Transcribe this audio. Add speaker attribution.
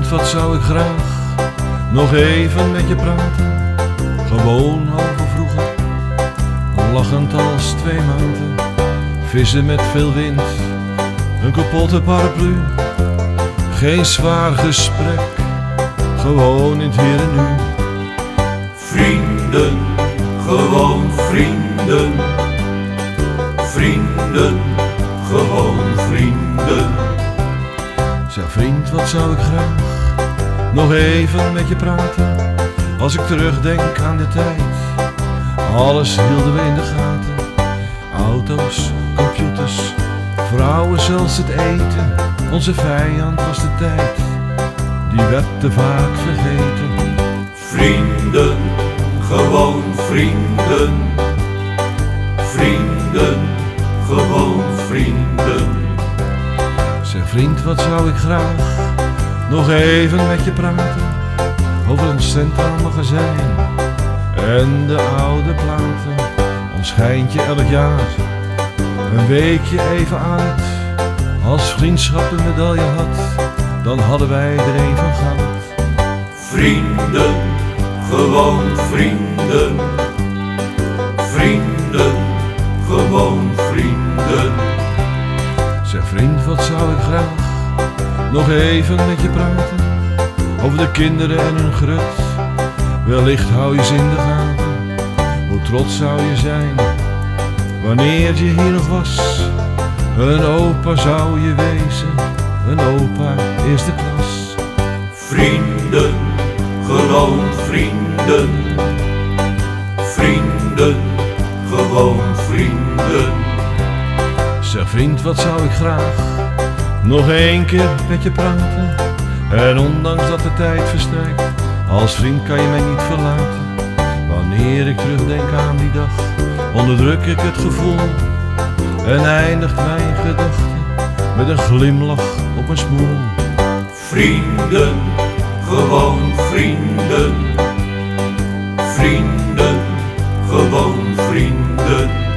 Speaker 1: vriend, wat zou ik graag nog even met je praten. Gewoon over vroeger, lachend als 2 maanden. Vissen met veel wind, een kapotte paraplu. Geen zwaar gesprek, gewoon in het hier en nu.
Speaker 2: Vrienden, gewoon vrienden. Vrienden, gewoon vrienden.
Speaker 1: Zeg vriend, wat zou ik graag nog even met je praten. Als ik terugdenk aan de tijd, alles hielden we in de gaten. Auto's, computers, vrouwen, zelfs het eten. Onze vijand was de tijd, die werd te vaak vergeten.
Speaker 2: Vrienden, gewoon vrienden. Vrienden, gewoon vrienden.
Speaker 1: Zeg vriend, wat zou ik graag nog even met je praten. Over ons centraal magazijn en de oude platen. Ons schijntje elk jaar, een weekje even uit. Als vriendschap een medaille had, dan hadden wij er een van goud.
Speaker 2: Vrienden, gewoon vrienden. Vrienden, gewoon vrienden.
Speaker 1: Zeg vriend, wat zou ik graag nog even met je praten. Over de kinderen en hun grut, wellicht hou je ze in de gaten. Hoe trots zou je zijn, wanneer je hier nog was. Een opa zou je wezen, een opa eerste klas.
Speaker 2: Vrienden, gewoon vrienden. Vrienden, gewoon vrienden.
Speaker 1: Zeg vriend, wat zou ik graag nog 1 keer met je praten. En ondanks dat de tijd verstrijkt, als vriend kan je mij niet verlaten. Wanneer ik terugdenk aan die dag, onderdruk ik het gevoel. En eindigt mijn gedachte met een glimlach op mijn smoel.
Speaker 2: Vrienden, gewoon vrienden. Vrienden, gewoon vrienden.